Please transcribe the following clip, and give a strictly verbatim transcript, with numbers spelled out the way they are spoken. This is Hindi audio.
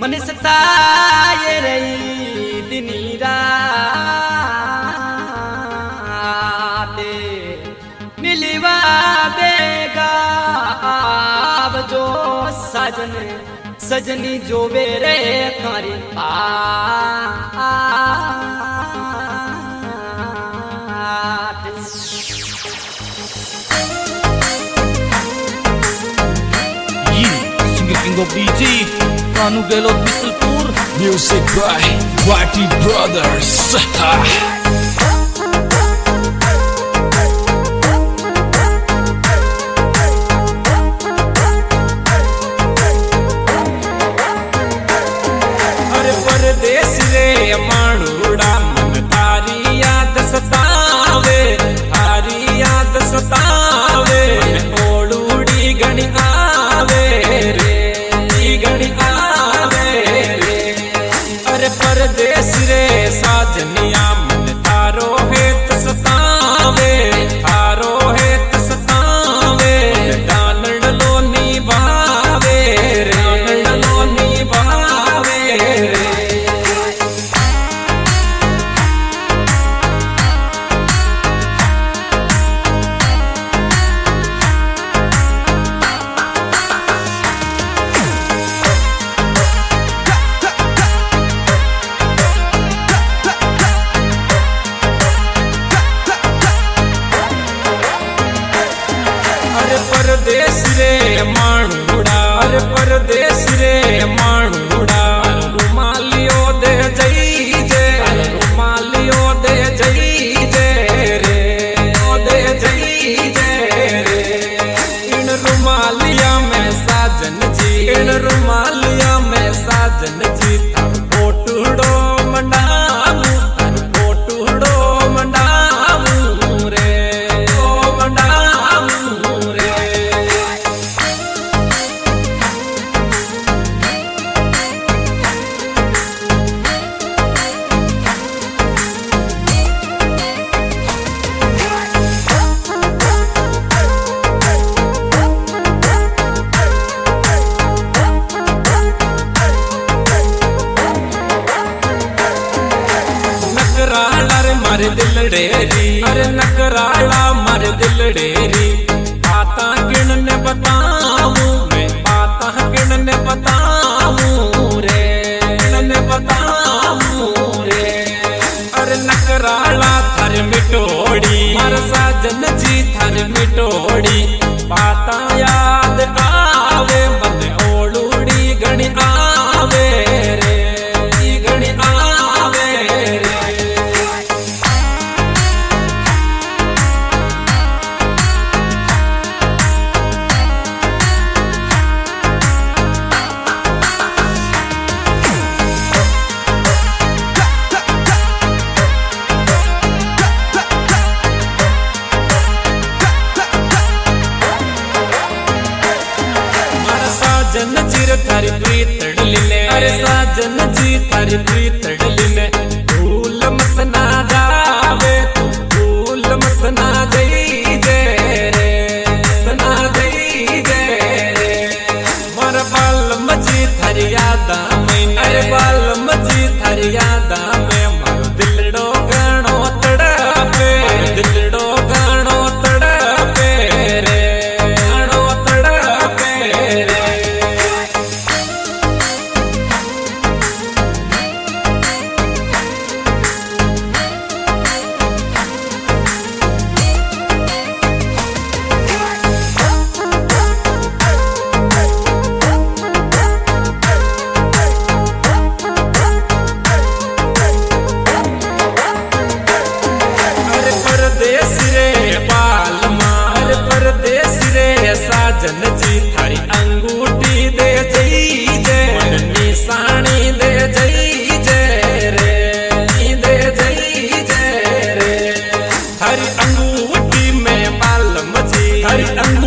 मन सताए रही दिनी राते मिलवा बेगा आब जो सजन सजनी जो बेरे तारी आ King of D J, Kanu Gelot Bisulpur. Music by Whitey Brothers. अरे परदेस रे माणूड़ा मन थारी याद सतावे, थारी याद सतावे, ओड़ूड़ी गणी आवे रे, गणी आवे रे। अरे परदेस रे साजनिया मन थारो हेत सतावे, थारो हेत सतावे, डालड़ लो निभावे रे, डालड़ लो निभावे रे। परदेस रे माणूड़ा, अरे परदेस रे माणूड़ा, रुमालियो दे जई जे, रुमालियो दे जई जे रे, ओ दे जई जे रे। इन रुमालिया में साजन जी, इन रुमालिया में साजन जी, तर फोटुड़ो मंडामू, तर फोटुड़ो मंडामू रे, ओ मंडामू रे। मर दिल डेरी, अरे नकराला मर दिल डेरी, बाता किन ने बताऊं मैं, बाता किन ने बताऊं रे, किन ने बताऊं रे। अरे नकराला थर मिटोड़ी, मर साजन जी थर मिटोड़ी, बाता याद आवे मन ओड़ूड़ी गणी आवे रे, गणी आवे रे। साजन जी थारी प्रीतड़ लिने, अरे साजन जी थारी प्रीतड़ लिने, भूल मत ना जावे तू, भूल मत ना जई जे रे, ना जई जे रे। मर बाल मजी थारी यादा में, अरे बाल मजी थारी यादा में, मर दिलड़ो गणो तड़पे, दिलड़ो गणो तड़पे रे, गणो तड़पे रे। साजन जी थारी अंगूठी दे जई जे, निशानी दे जई जे रे, दे जई जे रे। थारी अंगूठी में बालम जी, थारी